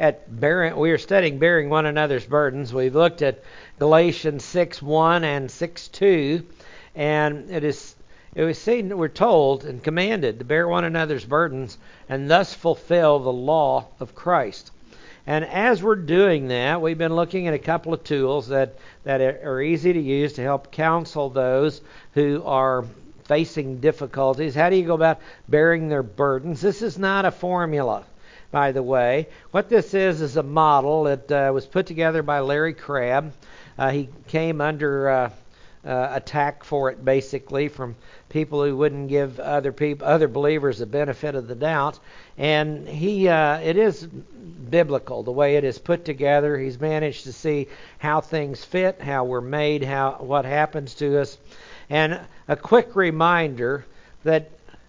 we are studying bearing one another's burdens. We've looked at Galatians 6:1 and 6:2, and we're told and commanded to bear one another's burdens and thus fulfill the law of Christ. And as we're doing that, we've been looking at a couple of tools that are easy to use to help counsel those who are facing difficulties. How do you go about bearing their burdens? This is not a formula, by the way. What this is a model that was put together by Larry Crabb. He came under attack for it, basically, from people who wouldn't give other believers the benefit of the doubt. And it is biblical the way it is put together. He's managed to see how things fit, how we're made, what happens to us. And a quick reminder that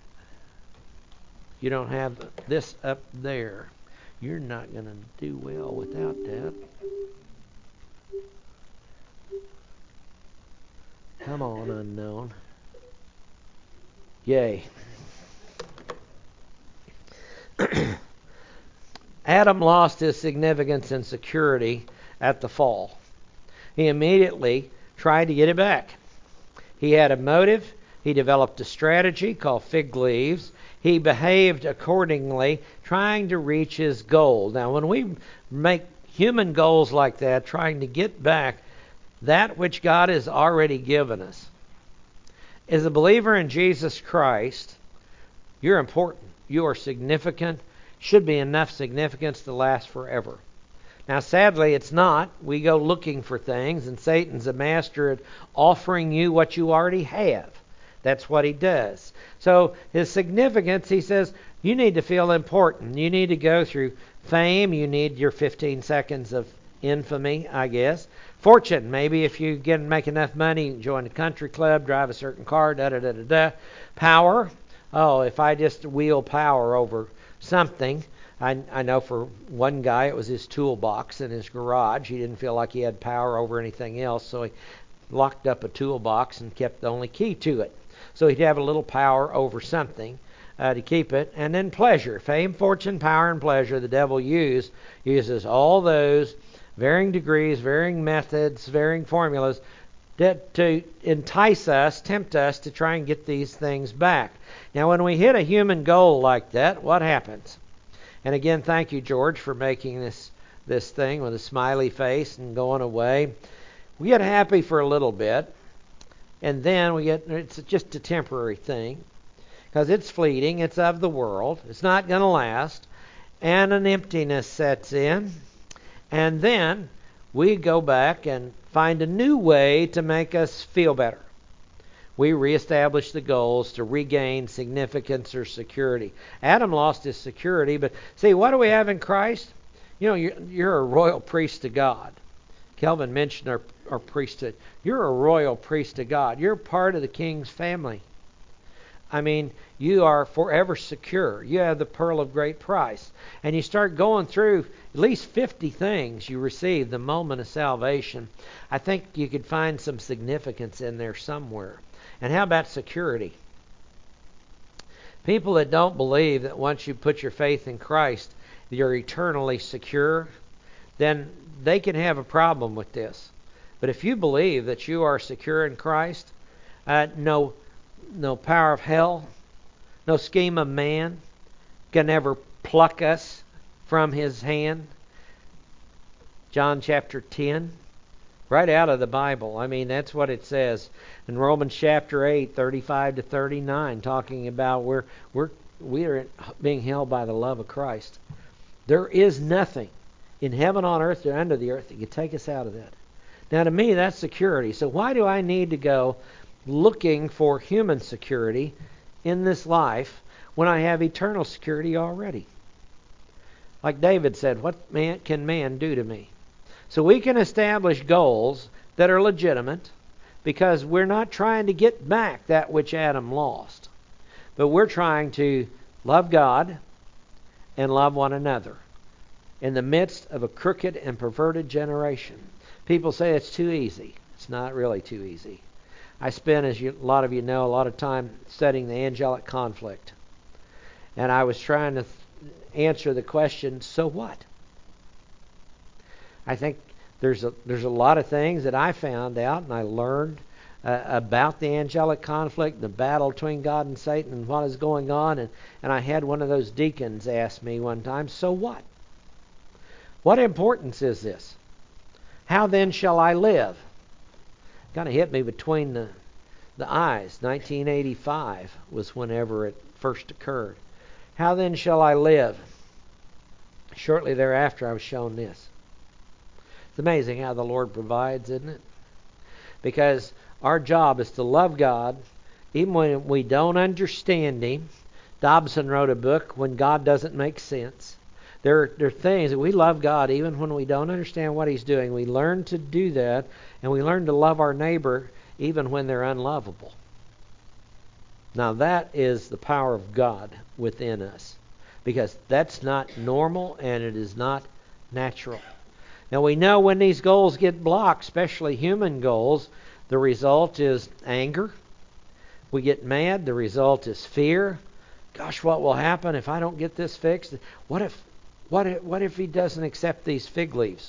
you don't have this up there. You're not going to do well without that. Come on, unknown. Yay. Adam lost his significance and security at the fall. He immediately tried to get it back. He had a motive. He developed a strategy called fig leaves. He behaved accordingly, trying to reach his goal. Now, when we make human goals like that, trying to get back that which God has already given us, as a believer in Jesus Christ, you're important. You are significant. Should be enough significance to last forever. Now, sadly, it's not. We go looking for things, and Satan's a master at offering you what you already have. That's what he does. So his significance, he says, you need to feel important. You need to go through fame. You need your 15 seconds of infamy, I guess. Fortune, maybe if you make enough money, you can join a country club, drive a certain car, da-da-da-da-da. Power, if I just wield power over something. I know for one guy it was his toolbox in his garage. He didn't feel like he had power over anything else, so he locked up a toolbox and kept the only key to it. So he'd have a little power over something to keep it. And then pleasure. Fame, fortune, power, and pleasure. The devil uses all those varying degrees, varying methods, varying formulas to entice us, tempt us to try and get these things back. Now, when we hit a human goal like that, what happens? And again, thank you, George, for making this thing with a smiley face and going away. We get happy for a little bit, and then it's just a temporary thing, because it's fleeting, it's of the world, it's not going to last, and an emptiness sets in, and then we go back and find a new way to make us feel better. We reestablish the goals to regain significance or security. Adam lost his security, but see, what do we have in Christ? You're a royal priest to God. Kelvin mentioned our priesthood. You're a royal priest to God. You're part of the king's family. I mean, you are forever secure. You have the pearl of great price. And you start going through at least 50 things you receive the moment of salvation. I think you could find some significance in there somewhere. And how about security? People that don't believe that once you put your faith in Christ, you're eternally secure, then they can have a problem with this. But if you believe that you are secure in Christ, no power of hell, no scheme of man can ever pluck us from his hand. John chapter 10, right out of the Bible. I mean, that's what it says in Romans chapter 8, 35 to 39, talking about we are being held by the love of Christ. There is nothing in heaven, on earth, or under the earth that can take us out of that. Now, to me, that's security. So why do I need to go looking for human security in this life when I have eternal security already? Like David said, what can man do to me? So we can establish goals that are legitimate because we're not trying to get back that which Adam lost. But we're trying to love God and love one another in the midst of a crooked and perverted generation. People say it's too easy. It's not really too easy. I spent, as a lot of you know, a lot of time studying the angelic conflict. And I was trying to answer the question, so what? I think there's a lot of things that I found out and I learned about the angelic conflict, the battle between God and Satan and what is going on. And I had one of those deacons ask me one time, so what? What importance is this? How then shall I live? Kind of hit me between the eyes. 1985 was whenever it first occurred. How then shall I live? Shortly thereafter, I was shown this. It's amazing how the Lord provides, isn't it? Because our job is to love God even when we don't understand Him. Dobson wrote a book, When God Doesn't Make Sense. There are things that we love God even when we don't understand what He's doing. We learn to do that, and we learn to love our neighbor even when they're unlovable. Now that is the power of God within us, because that's not normal and it is not natural. Now we know when these goals get blocked, especially human goals, the result is anger. We get mad. The result is fear. Gosh, what will happen if I don't get this fixed? What if He doesn't accept these fig leaves?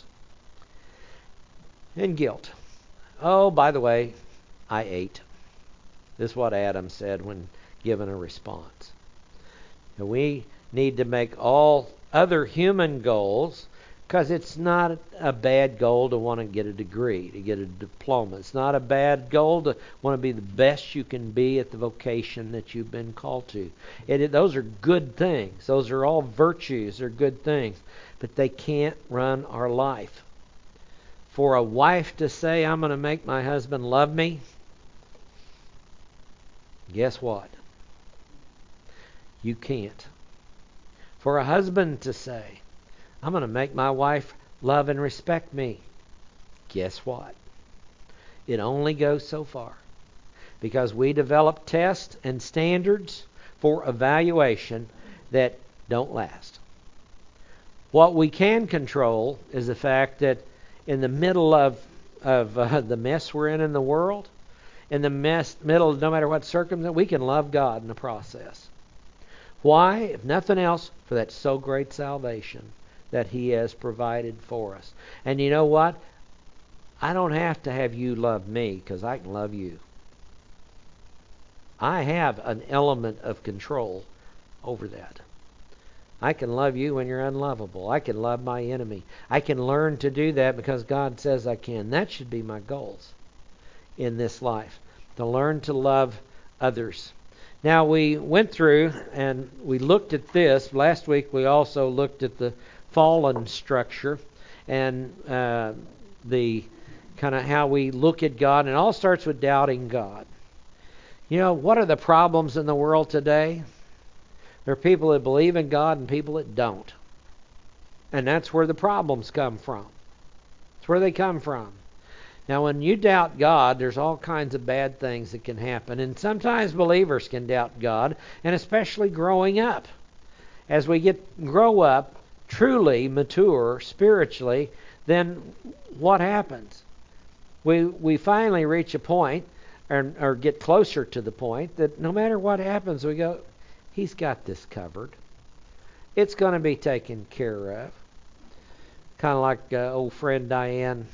And guilt. Oh, by the way, I ate. This is what Adam said when given a response. And we need to make all other human goals, because it's not a bad goal to want to get a degree, to get a diploma. It's not a bad goal to want to be the best you can be at the vocation that you've been called to. Those are good things. Those are all virtues. They're good things. But they can't run our life. For a wife to say, I'm going to make my husband love me, guess what? You can't. For a husband to say, I'm going to make my wife love and respect me, guess what? It only goes so far. Because we develop tests and standards for evaluation that don't last. What we can control is the fact that in the middle of the mess we're in the world, in the middle, no matter what circumstance, we can love God in the process. Why? If nothing else, for that so great salvation that He has provided for us. And you know what? I don't have to have you love me, because I can love you. I have an element of control over that. I can love you when you're unlovable. I can love my enemy. I can learn to do that because God says I can. That should be my goals in this life, to learn to love others. Now, we went through and we looked at this. Last week we also looked at the fallen structure and the kind of how we look at God. And it all starts with doubting God. You know, what are the problems in the world today? There are people that believe in God and people that don't. And that's where the problems come from. That's where they come from. Now, when you doubt God, there's all kinds of bad things that can happen. And sometimes believers can doubt God, and especially growing up. As we grow up, truly mature spiritually, then what happens? We finally reach a point, or get closer to the point, that no matter what happens, we go, He's got this covered. It's going to be taken care of. Kind of like old friend Diane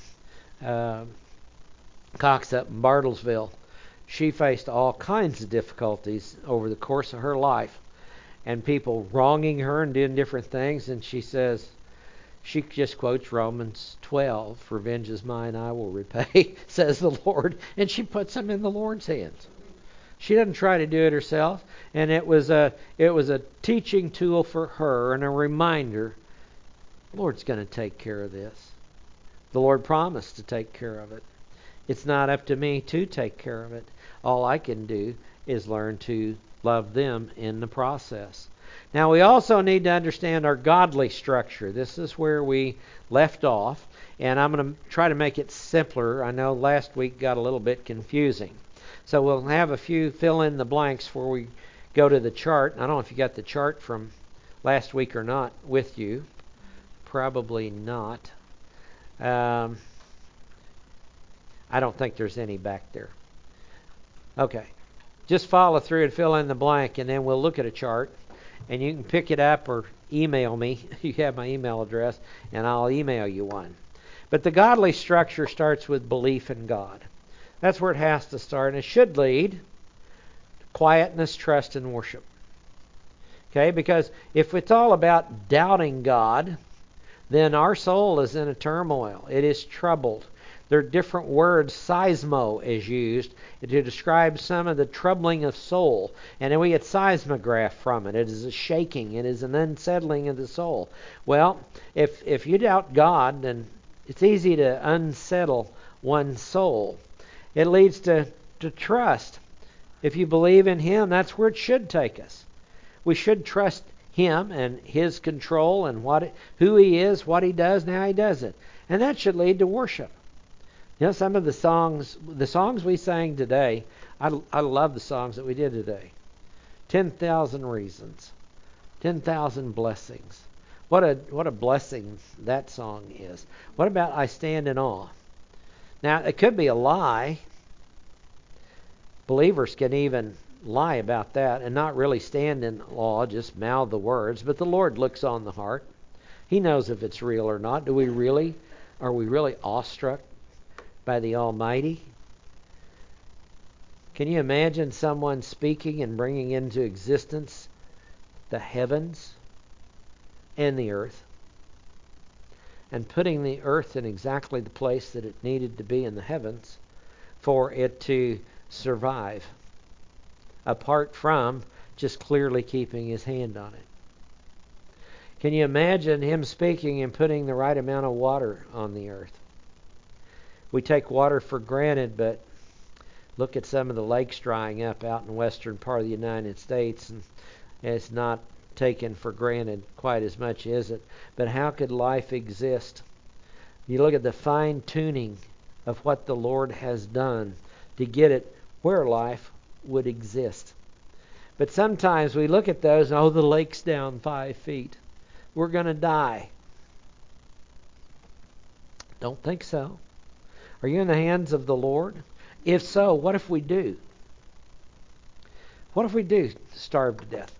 Cox up in Bartlesville. She faced all kinds of difficulties over the course of her life, and people wronging her and doing different things. And she says, she just quotes Romans 12, "Revenge is mine, I will repay," says the Lord. And she puts them in the Lord's hands. She doesn't try to do it herself. And it was a teaching tool for her and a reminder, the Lord's going to take care of this. The Lord promised to take care of it. It's not up to me to take care of it. All I can do is learn to love them in the process. Now, we also need to understand our godly structure. This is where we left off, and I'm going to try to make it simpler. I know last week got a little bit confusing. So we'll have a few fill in the blanks before we go to the chart. I don't know if you got the chart from last week or not with you. Probably not. I don't think there's any back there. Okay. Just follow through and fill in the blank, and then we'll look at a chart. And you can pick it up or email me. You have my email address, and I'll email you one. But the godly structure starts with belief in God. That's where it has to start, and it should lead to quietness, trust, and worship. Okay, because if it's all about doubting God, then our soul is in a turmoil. It is troubled. There are different words. Seismo is used to describe some of the troubling of soul. And then we get seismograph from it. It is a shaking. It is an unsettling of the soul. Well, if you doubt God, then it's easy to unsettle one's soul. It leads to trust. If you believe in Him, that's where it should take us. We should trust Him and His control and who He is, what He does, and how He does it. And that should lead to worship. You know, some of the songs we sang today, I love the songs that we did today. 10,000 Reasons, 10,000 Blessings. What a blessing that song is. What about I Stand in Awe? Now, it could be a lie. Believers can even lie about that and not really stand in awe, just mouth the words. But the Lord looks on the heart. He knows if it's real or not. Are we really awestruck by the Almighty? Can you imagine someone speaking and bringing into existence the heavens and the earth, and putting the earth in exactly the place that it needed to be in the heavens for it to survive, apart from just clearly keeping His hand on it? Can you imagine Him speaking and putting the right amount of water on the earth? We take water for granted, but look at some of the lakes drying up out in the western part of the United States, and it's not taken for granted quite as much, is it? But how could life exist? You look at the fine-tuning of what the Lord has done to get it where life would exist. But sometimes we look at those, and the lake's down 5 feet. We're going to die. Don't think so. Are you in the hands of the Lord? If so, what if we do? What if we do starve to death?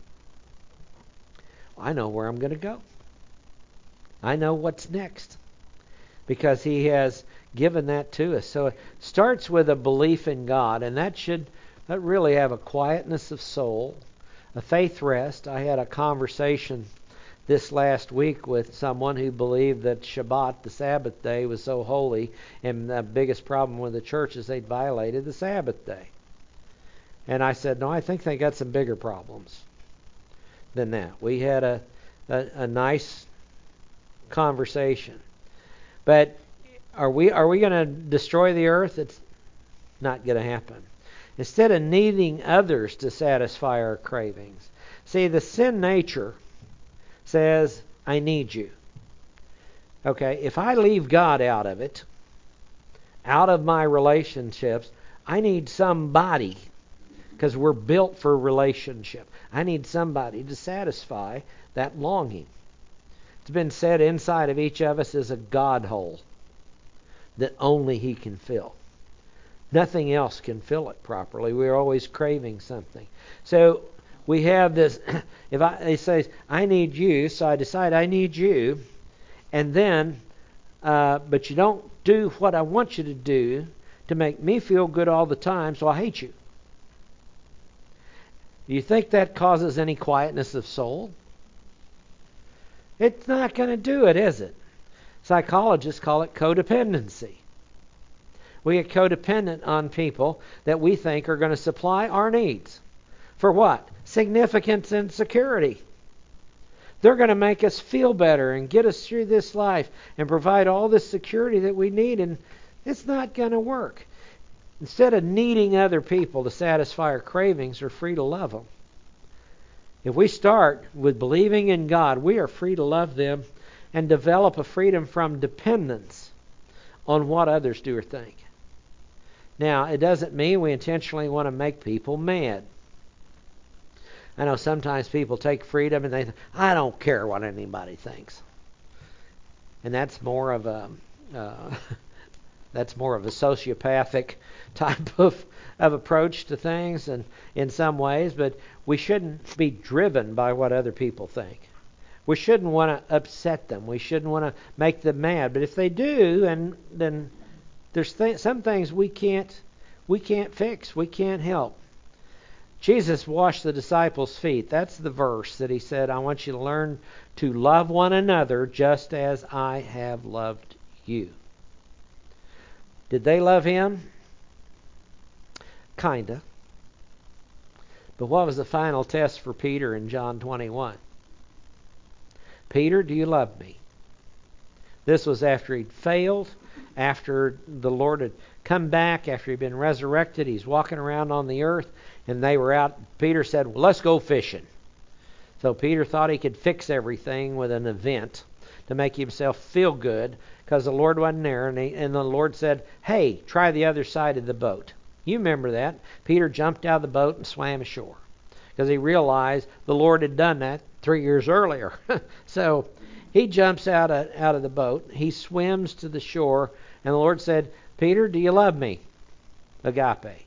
I know where I'm going to go. I know what's next, because He has given that to us. So it starts with a belief in God, and that really have a quietness of soul, a faith rest. I had a conversation this last week with someone who believed that Shabbat, the Sabbath day, was so holy, and the biggest problem with the church is they'd violated the Sabbath day. And I said, no, I think they got some bigger problems than that. We had a nice conversation. But are we going to destroy the earth? It's not going to happen. Instead of needing others to satisfy our cravings. See, the sin nature says, I need you. Okay, if I leave God out of it, out of my relationships, I need somebody, because we're built for relationship. I need somebody to satisfy that longing. It's been said inside of each of us is a God hole that only He can fill. Nothing else can fill it properly. We're always craving something. So we have this, it says, I need you, so I decide I need you, and then, but you don't do what I want you to do to make me feel good all the time, so I hate you. Do you think that causes any quietness of soul? It's not going to do it, is it? Psychologists call it codependency. We get codependent on people that we think are going to supply our needs. For what? Significance and security. They're going to make us feel better and get us through this life and provide all the security that we need, and it's not going to work. Instead of needing other people to satisfy our cravings, we're free to love them. If we start with believing in God, we are free to love them and develop a freedom from dependence on what others do or think. Now, it doesn't mean we intentionally want to make people mad. I know sometimes people take freedom and they think, I don't care what anybody thinks. And that's more of a sociopathic type of approach to things, and in some ways, but we shouldn't be driven by what other people think. We shouldn't want to upset them. We shouldn't want to make them mad. But if they do, and then there's some things we can't fix. We can't help. Jesus washed the disciples' feet. That's the verse that he said, I want you to learn to love one another just as I have loved you. Did they love him? Kinda. But what was the final test for Peter in John 21? Peter, do you love me? This was after he'd failed, after the Lord had come back, after he'd been resurrected. He's walking around on the earth, and they were out. Peter said, well, let's go fishing. So Peter thought he could fix everything with an event to make himself feel good because the Lord wasn't there. And the Lord said, hey, try the other side of the boat. You remember that. Peter jumped out of the boat and swam ashore because he realized the Lord had done that 3 years earlier. So he jumps out of the boat. He swims to the shore. And the Lord said, Peter, do you love me? Agape.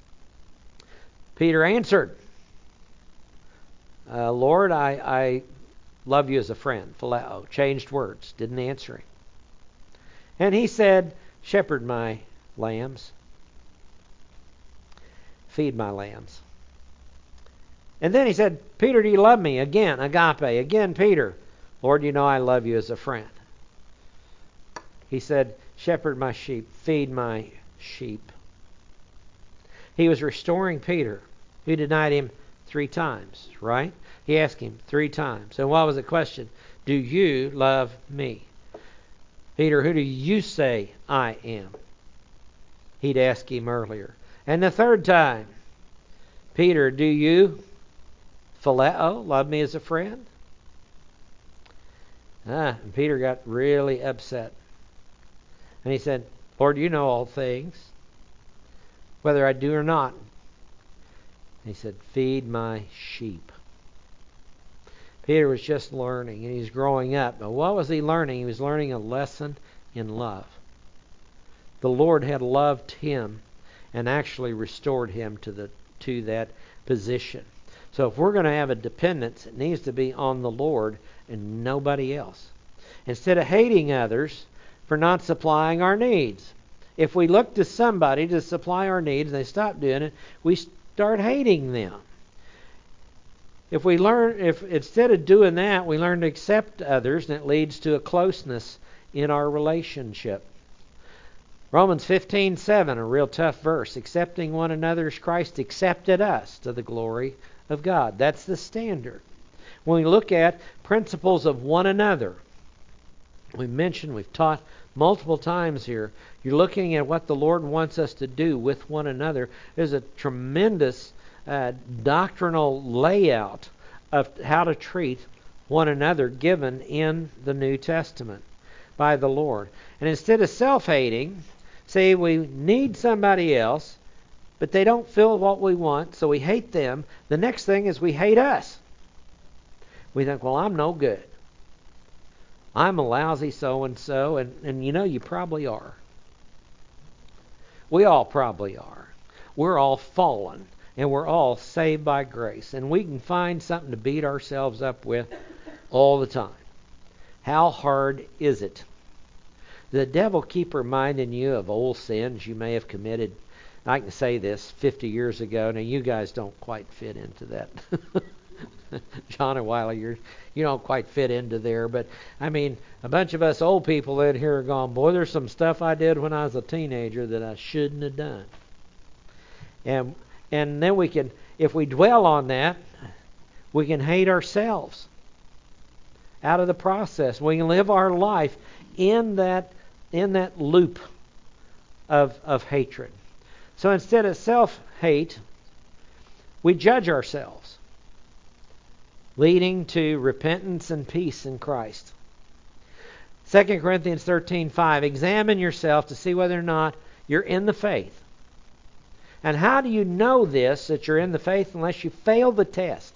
Peter answered, Lord, I love you as a friend. Phileo. Changed words. Didn't answer him. And he said, shepherd my lambs. Feed my lambs. And then he said, Peter, do you love me? Again, agape. Again, Peter. Lord, you know I love you as a friend. He said, shepherd my sheep. Feed my sheep. He was restoring Peter, who denied him 3 times, right? He asked him 3 times. And what was the question? Do you love me? Peter, who do you say I am? He'd asked him earlier. And the 3rd time, Peter, do you, phileo, love me as a friend? And Peter got really upset. And he said, Lord, you know all things, whether I do or not. And he said, feed my sheep. Peter was just learning, and he's growing up. But what was he learning? He was learning a lesson in love. The Lord had loved him and actually restored him to that position. So if we're going to have a dependence, it needs to be on the Lord and nobody else. Instead of hating others for not supplying our needs. If we look to somebody to supply our needs and they stop doing it, we start hating them. If instead of doing that, we learn to accept others, and it leads to a closeness in our relationship. Romans 15:7, a real tough verse. Accepting one another as Christ accepted us to the glory of God. That's the standard. When we look at principles of one another, we've taught multiple times here, you're looking at what the Lord wants us to do with one another. There's a tremendous doctrinal layout of how to treat one another given in the New Testament by the Lord. And instead of self-hating, say we need somebody else, but they don't feel what we want, so we hate them. The next thing is we hate us. We think, well, I'm no good. I'm a lousy so-and-so, and you know you probably are. We all probably are. We're all fallen, and we're all saved by grace. And we can find something to beat ourselves up with all the time. How hard is it? The devil keep reminding you of old sins you may have committed. I can say this 50 years ago. Now, you guys don't quite fit into that. John and Wiley, you don't quite fit into there. But, I mean, a bunch of us old people in here are going, boy, there's some stuff I did when I was a teenager that I shouldn't have done. And then we can, if we dwell on that, we can hate ourselves out of the process. We can live our life in that loop of hatred. So instead of self-hate, we judge ourselves, leading to repentance and peace in Christ. 2 Corinthians 13:5, examine yourself to see whether or not you're in the faith. And how do you know this, that you're in the faith, unless you fail the test?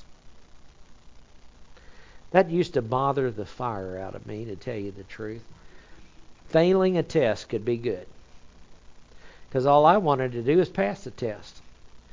That used to bother the fire out of me, to tell you the truth. Failing a test could be good, because all I wanted to do is pass the test.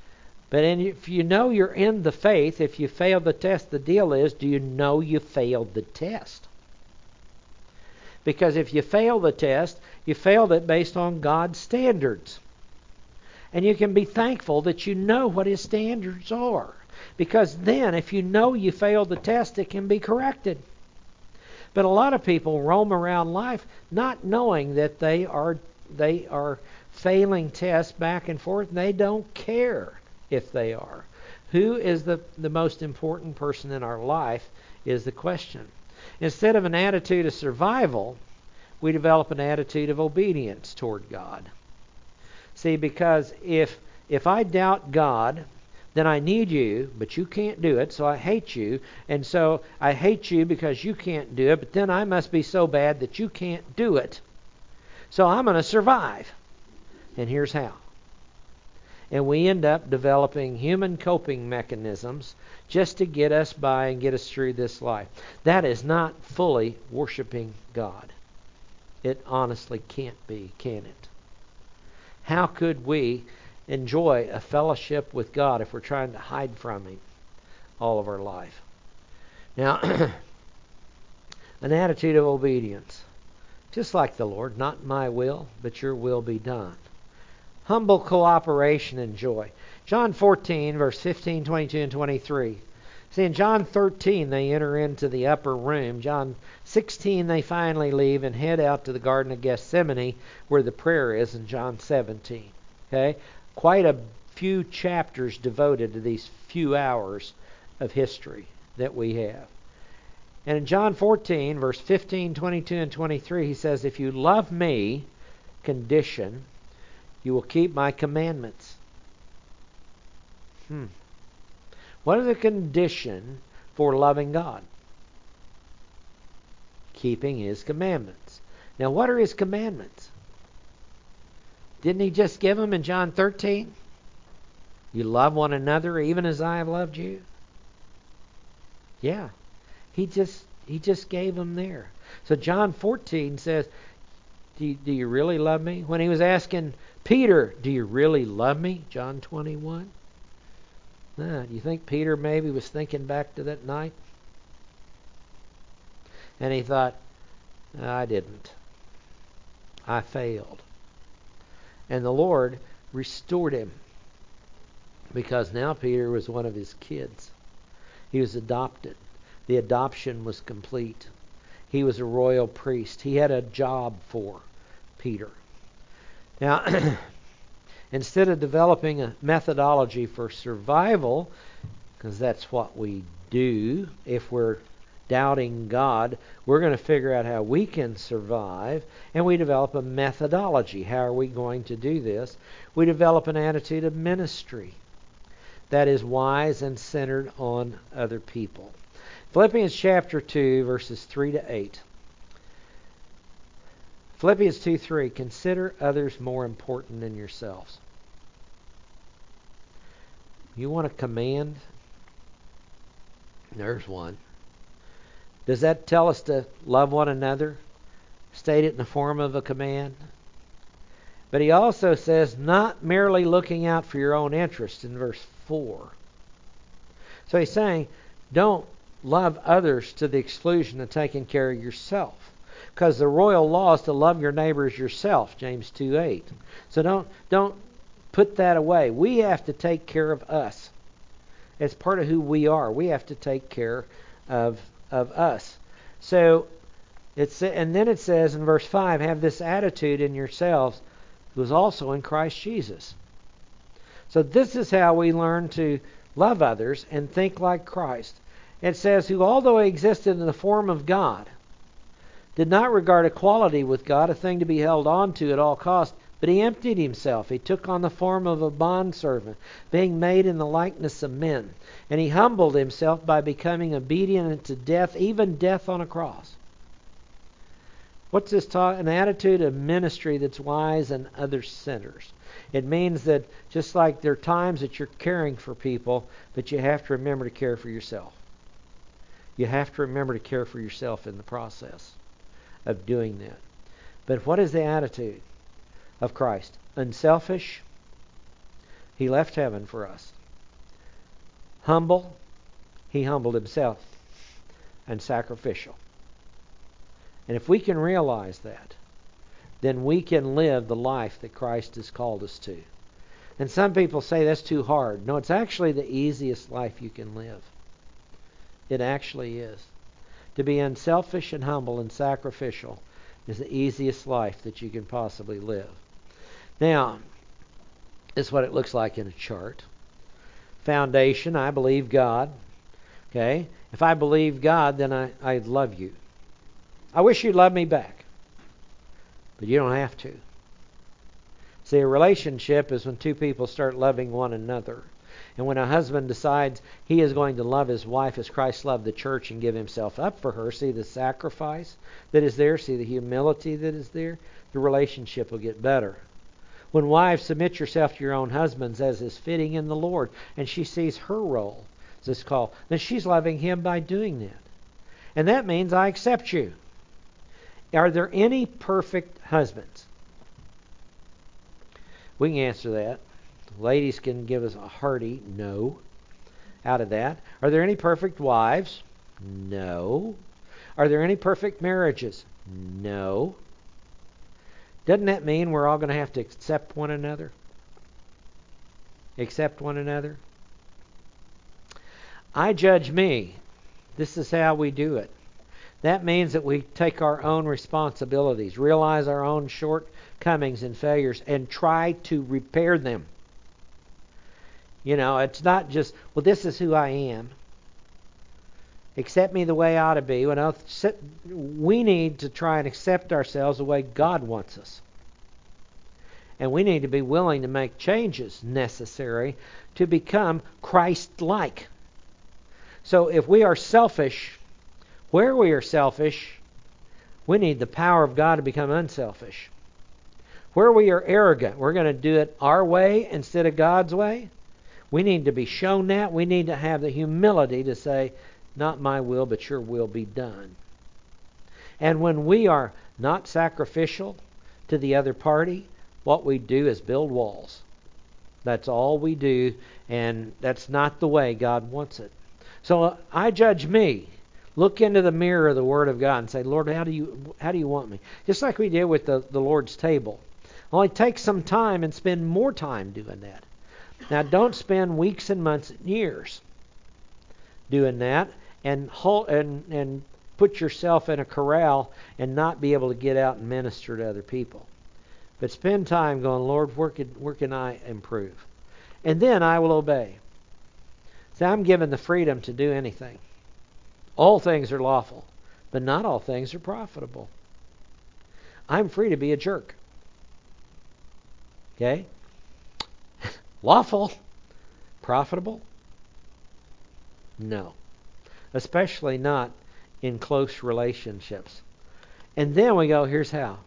But if you know you're in the faith, if you fail the test, the deal is, do you know you failed the test? Because if you fail the test, you failed it based on God's standards. And you can be thankful that you know what His standards are. Because then, if you know you failed the test, it can be corrected. But a lot of people roam around life not knowing that they are failing tests back and forth, and they don't care if they are. Who is the most important person in our life is the question. Instead of an attitude of survival, we develop an attitude of obedience toward God. See, because if I doubt God, then I need you, but you can't do it, so I hate you. And so I hate you because you can't do it, but then I must be so bad that you can't do it. So I'm going to survive. And here's how. And we end up developing human coping mechanisms just to get us by and get us through this life. That is not fully worshiping God. It honestly can't be, can it? How could we enjoy a fellowship with God if we're trying to hide from Him all of our life? Now, an attitude of obedience. Just like the Lord, not my will, but your will be done. Humble cooperation and joy. John 14, verse 15, 22, and 23. See, in John 13, they enter into the upper room. John 16, they finally leave and head out to the Garden of Gethsemane, where the prayer is in John 17. Okay? Quite a few chapters devoted to these few hours of history that we have. And in John 14, verse 15, 22, and 23, he says, if you love me, condition, you will keep my commandments. What is the condition for loving God? Keeping His commandments. Now, what are His commandments? Didn't He just give them in John 13? You love one another even as I have loved you. Yeah. He just gave them there. So John 14 says, do you really love me? When He was asking Peter, do you really love me? John 21. Do you think Peter maybe was thinking back to that night? And he thought, I didn't. I failed. And the Lord restored him. Because now Peter was one of His kids. He was adopted. The adoption was complete. He was a royal priest. He had a job for Peter. Now, instead of developing a methodology for survival, because that's what we do if we're doubting God, we're going to figure out how we can survive, and we develop a methodology. How are we going to do this? We develop an attitude of ministry that is wise and centered on other people. Philippians chapter 2, verses 3 to 8. Philippians 2:3, consider others more important than yourselves. You want a command? There's one. Does that tell us to love one another? State it in the form of a command. But he also says, not merely looking out for your own interest in verse 4. So he's saying, don't love others to the exclusion of taking care of yourself. Because the royal law is to love your neighbor as yourself, James 2:8. So don't put that away. We have to take care of us. It's part of who we are. We have to take care of us. So and then it says in verse 5, have this attitude in yourselves, who was also in Christ Jesus. So this is how we learn to love others and think like Christ. It says, who although he existed in the form of God, did not regard equality with God a thing to be held on to at all cost, but he emptied himself. He took on the form of a bondservant, being made in the likeness of men. And he humbled himself by becoming obedient unto death, even death on a cross. What's this talk? An attitude of ministry that's wise and other-centered. It means that just like there are times that you're caring for people, but you have to remember to care for yourself. You have to remember to care for yourself in the process of doing that. But what is the attitude of Christ? Unselfish. He left heaven for us. humble, he humbled himself, and sacrificial. And if we can realize that, then we can live the life that Christ has called us to. And some people say that's too hard. No, it's actually the easiest life you can live. It actually is. To be unselfish and humble and sacrificial is the easiest life that you can possibly live. Now, this is what it looks like in a chart. Foundation, I believe God. Okay? If I believe God, then I love you. I wish you'd love me back. But you don't have to. See, a relationship is when two people start loving one another. And when a husband decides he is going to love his wife as Christ loved the church and give himself up for her, see the sacrifice that is there, see the humility that is there, the relationship will get better. When wives, submit yourself to your own husbands as is fitting in the Lord, and she sees her role, as it's called, then she's loving him by doing that. And that means I accept you. Are there any perfect husbands? We can answer that. Ladies can give us a hearty no out of that. Are there any perfect wives? No. Are there any perfect marriages? No. Doesn't that mean we're all going to have to accept one another? Accept one another? I judge me. This is how we do it. That means that we take our own responsibilities, realize our own shortcomings and failures, and try to repair them. You know, it's not just, well, this is who I am. Accept me the way I ought to be. We need to try and accept ourselves the way God wants us. And we need to be willing to make changes necessary to become Christ-like. So if we are selfish, where we are selfish, we need the power of God to become unselfish. Where we are arrogant, we're going to do it our way instead of God's way. We need to be shown that. We need to have the humility to say, not my will, but your will be done. And when we are not sacrificial to the other party, what we do is build walls. That's all we do, and that's not the way God wants it. So I judge me. Look into the mirror of the Word of God and say, Lord, how do you want me? Just like we did with the Lord's table. Only take some time and spend more time doing that. Now, don't spend weeks and months and years doing that and put yourself in a corral and not be able to get out and minister to other people. But spend time going, Lord, where can I improve? And then I will obey. See, I'm given the freedom to do anything. All things are lawful, but not all things are profitable. I'm free to be a jerk. Okay? Lawful? Profitable? No. Especially not in close relationships. And then we go, here's how.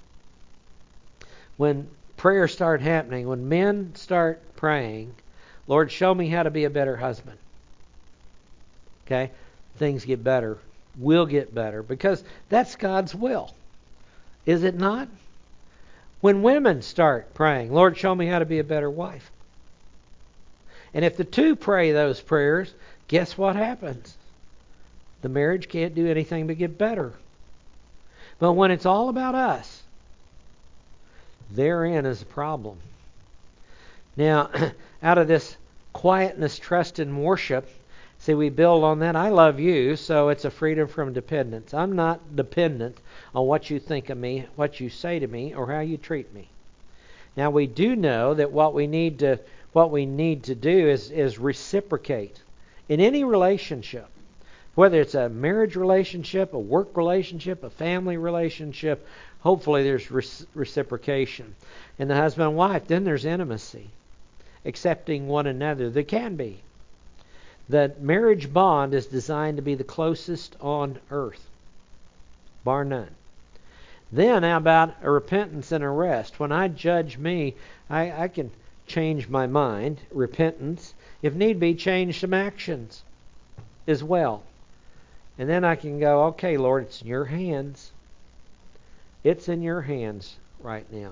When prayers start happening, when men start praying, Lord, show me how to be a better husband. Okay? Things get better. Will get better. Because that's God's will. Is it not? When women start praying, Lord, show me how to be a better wife. And if the two pray those prayers, guess what happens? The marriage can't do anything but get better. But when it's all about us, therein is a problem. Now, out of this quietness, trust, and worship, see, we build on that. I love you, so it's a freedom from dependence. I'm not dependent on what you think of me, what you say to me, or how you treat me. Now, we do know that what we need to do is reciprocate in any relationship, whether it's a marriage relationship, a work relationship, a family relationship. Hopefully, there's reciprocation. And the husband and wife, then there's intimacy, accepting one another. There can be. The marriage bond is designed to be the closest on earth, bar none. Then how about a repentance and a rest? When I judge me, I can change my mind, repentance. If need be, change some actions as well. And then I can go, okay, Lord, it's in your hands. It's in your hands right now.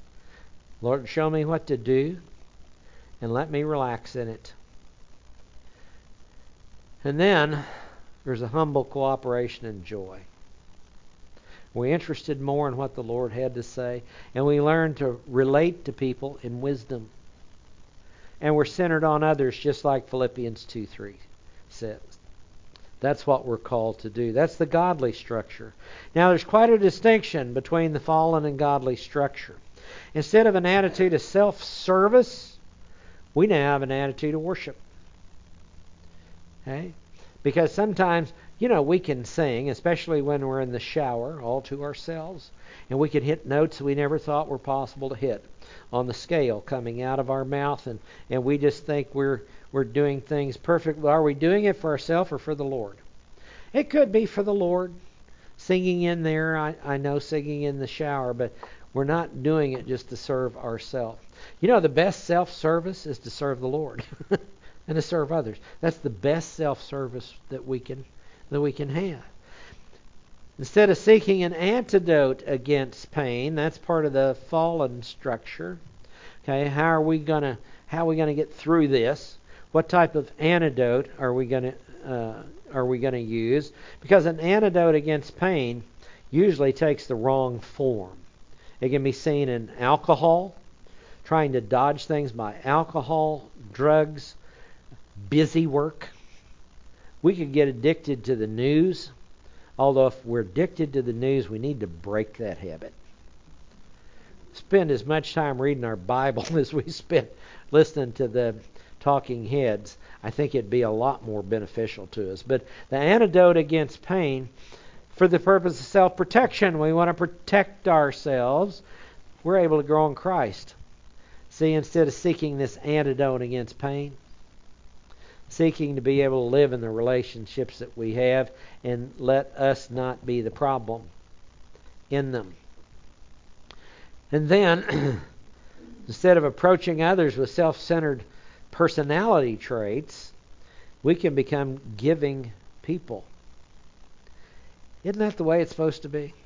Lord, show me what to do and let me relax in it. And then there's a humble cooperation and joy. We're interested more in what the Lord had to say, and we learn to relate to people in wisdom. And we're centered on others, just like Philippians 2:3 says. That's what we're called to do. That's the godly structure. Now, there's quite a distinction between the fallen and godly structure. Instead of an attitude of self-service, we now have an attitude of worship. Okay? Because sometimes, we can sing, especially when we're in the shower, all to ourselves, and we can hit notes we never thought were possible to hit on the scale coming out of our mouth, and we just think we're doing things perfect. Are we doing it for ourselves or for the Lord? It could be for the Lord. Singing in there, I know singing in the shower, but we're not doing it just to serve ourselves. The best self-service is to serve the Lord and to serve others. That's the best self-service that we can have. Instead of seeking an antidote against pain, that's part of the fallen structure. Okay, how are we gonna get through this? What type of antidote are we gonna use? Because an antidote against pain usually takes the wrong form. It can be seen in alcohol, trying to dodge things by alcohol, drugs, busy work. We could get addicted to the news, although if we're addicted to the news, we need to break that habit. Spend as much time reading our Bible as we spend listening to the talking heads. I think it'd be a lot more beneficial to us. But the antidote against pain, for the purpose of self-protection, we want to protect ourselves. We're able to grow in Christ. See, instead of seeking this antidote against pain, seeking to be able to live in the relationships that we have and let us not be the problem in them. And then, instead of approaching others with self-centered personality traits, we can become giving people. Isn't that the way it's supposed to be?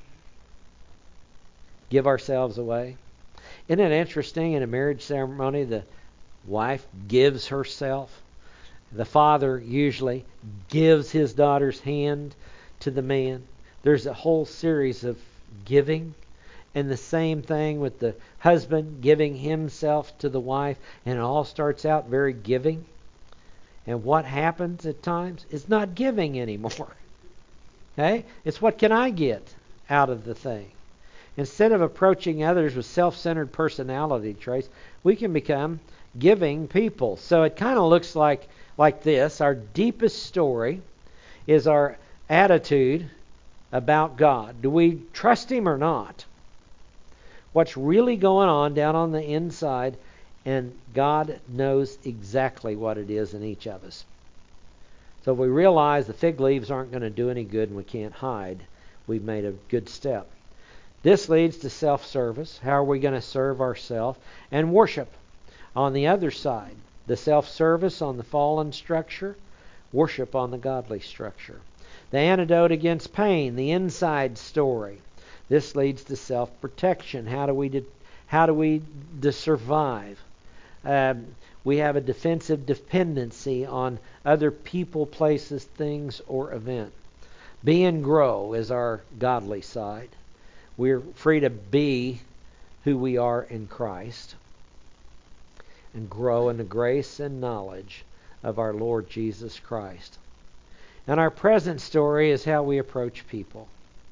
Give ourselves away. Isn't it interesting, in a marriage ceremony, the wife gives herself? The father usually gives his daughter's hand to the man. There's a whole series of giving. And the same thing with the husband giving himself to the wife. And it all starts out very giving. And what happens at times is not giving anymore. Okay? It's what can I get out of the thing. Instead of approaching others with self-centered personality traits, we can become giving people. So it kind of looks like this. Our deepest story is our attitude about God. Do we trust Him or not? What's really going on down on the inside, and God knows exactly what it is in each of us. So if we realize the fig leaves aren't going to do any good and we can't hide, we've made a good step. This leads to self-service. How are we going to serve ourselves? And worship. On the other side, the self-service on the fallen structure, worship on the godly structure. The antidote against pain, the inside story. This leads to self-protection. How do we survive? We have a defensive dependency on other people, places, things, or event. Be and grow is our godly side. We're free to be who we are in Christ and grow in the grace and knowledge of our Lord Jesus Christ. And our present story is how we approach people.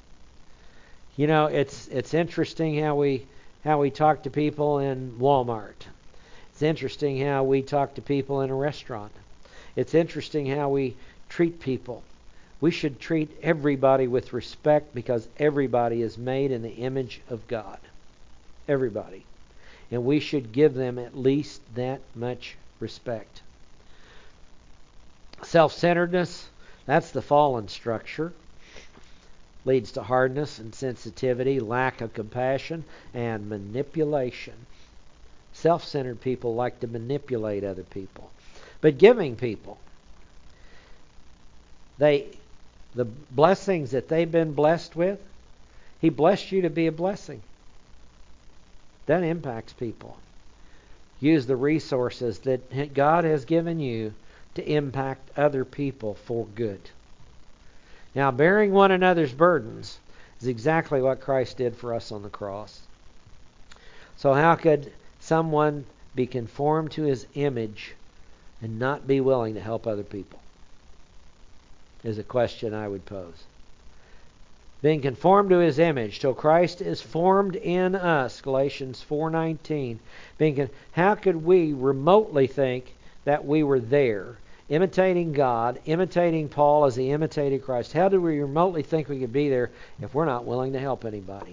It's interesting how we talk to people in Walmart. It's interesting how we talk to people in a restaurant. It's interesting how we treat people. We should treat everybody with respect because everybody is made in the image of God. Everybody. And we should give them at least that much respect. Self-centeredness, that's the fallen structure. Leads to hardness and sensitivity, lack of compassion, and manipulation. Self-centered people like to manipulate other people. But giving people, the blessings that they've been blessed with, He blessed you to be a blessing. That impacts people. Use the resources that God has given you to impact other people for good. Now, bearing one another's burdens is exactly what Christ did for us on the cross. So how could someone be conformed to His image and not be willing to help other people? Is a question I would pose. Being conformed to His image till Christ is formed in us, Galatians 4:19. How could we remotely think that we were there, imitating God, imitating Paul as he imitated Christ? How do we remotely think we could be there if we're not willing to help anybody?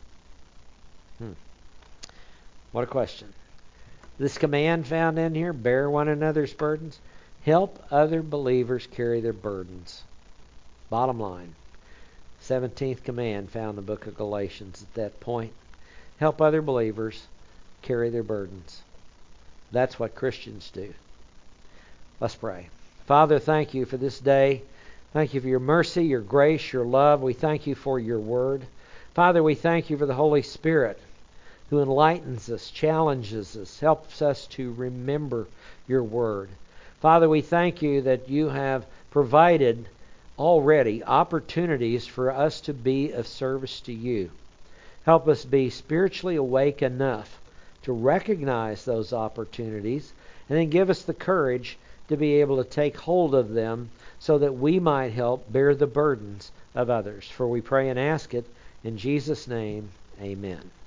What a question. This command found in here, bear one another's burdens, help other believers carry their burdens. Bottom line. 17th command found in the book of Galatians at that point. Help other believers carry their burdens. That's what Christians do. Let's pray. Father, thank you for this day. Thank you for your mercy, your grace, your love. We thank you for your word. Father, we thank you for the Holy Spirit who enlightens us, challenges us, helps us to remember your word. Father, we thank you that you have provided already opportunities for us to be of service to you. Help us be spiritually awake enough to recognize those opportunities, and then give us the courage to be able to take hold of them so that we might help bear the burdens of others. For we pray and ask it in Jesus' name, amen.